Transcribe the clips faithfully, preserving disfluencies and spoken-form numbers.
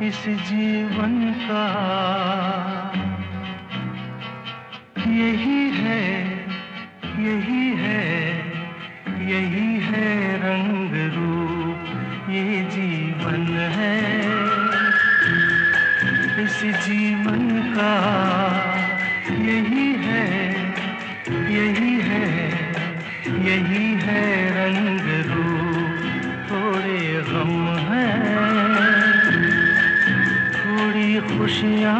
इस जीवन का यही है, यही है, यही है रंग रूप, ये जीवन है। इस जीवन का यही है, यही है, यही है रंग रूप। थोड़े गम हैं, थोड़ी खुशियाँ,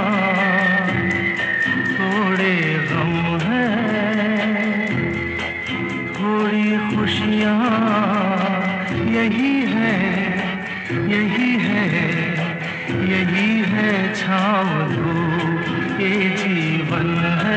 थोड़े गम हैं, थोड़ी खुशियाँ, यही है, यही है, यही है छाँव धूप, ये जीवन है।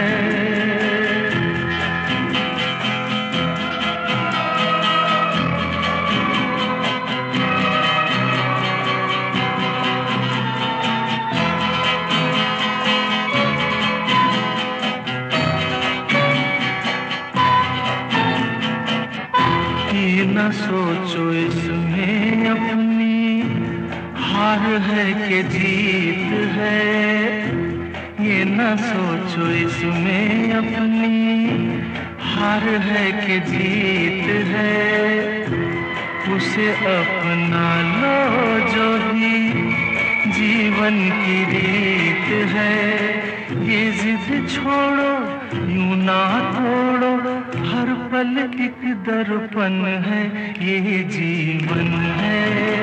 न सोचो इसमें अपनी हार है कि जीत है, ये न सोचो इसमें अपनी हार है कि जीत है। उसे अपना लो जो भी जीवन की रीत है। ये जिद छोड़ो, यूं ना तोड़ो, हर पल एक दर्पण है, ये जीवन है।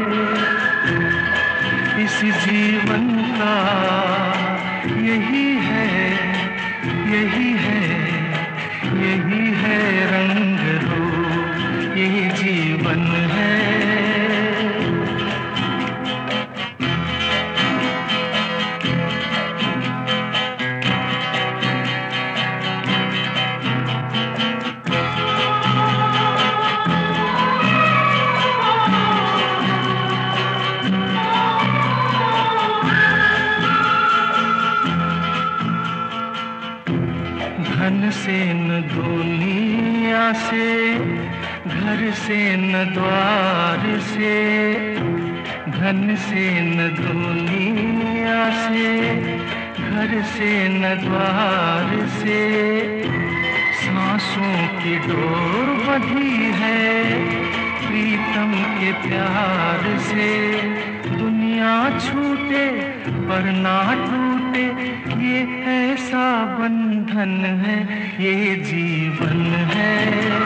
इस जीवन का यही है, यही है, यही है रंग रूप, ये जीवन है। धन से न दुनिया से, घर से न द्वार से, धन से न दुनिया से, घर से न द्वार से। सांसों की डोर बंधी है प्रीतम के प्यार से। दुनिया छूटे पर ना टूटे, ये ऐसा बंधन है, ये जीवन है।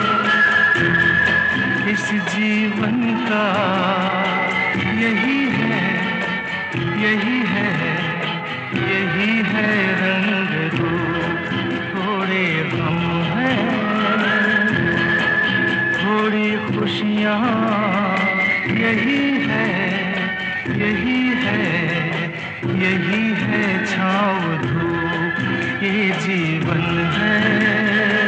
इस जीवन का यही है, यही है, यही है रंग रूप। थोड़े गम हैं, थोड़ी खुशियाँ, यही है, यही है, यही है छाँव धूप, ये जीवन है।